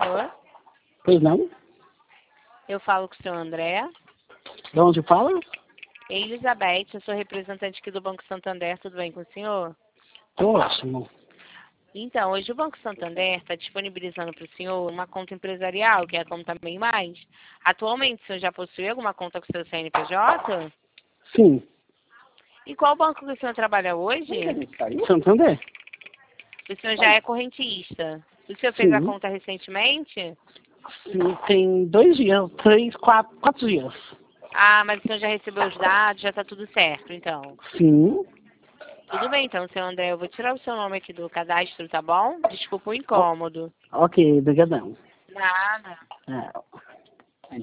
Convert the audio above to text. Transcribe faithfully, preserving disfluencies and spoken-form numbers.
senhor? Pois não? Eu falo com o senhor André. De onde fala? Elizabeth, eu sou representante aqui do Banco Santander, tudo bem com o senhor? Tô ótimo. Então, hoje o Banco Santander está disponibilizando para o senhor uma conta empresarial, que é a conta Bem Mais. Atualmente, o senhor já possui alguma conta com seu C N P J? Sim. E qual banco que o senhor trabalha hoje? Santander? O senhor já é correntista. O senhor fez Sim. a conta recentemente? Sim, tem dois dias, três, quatro, quatro dias. Ah, mas o senhor já recebeu os dados, já está tudo certo, então. Sim. Tudo bem, então, senhor André, eu vou tirar o seu nome aqui do cadastro, tá bom? Desculpa o O- incômodo. ok, brigadão. Nada. É.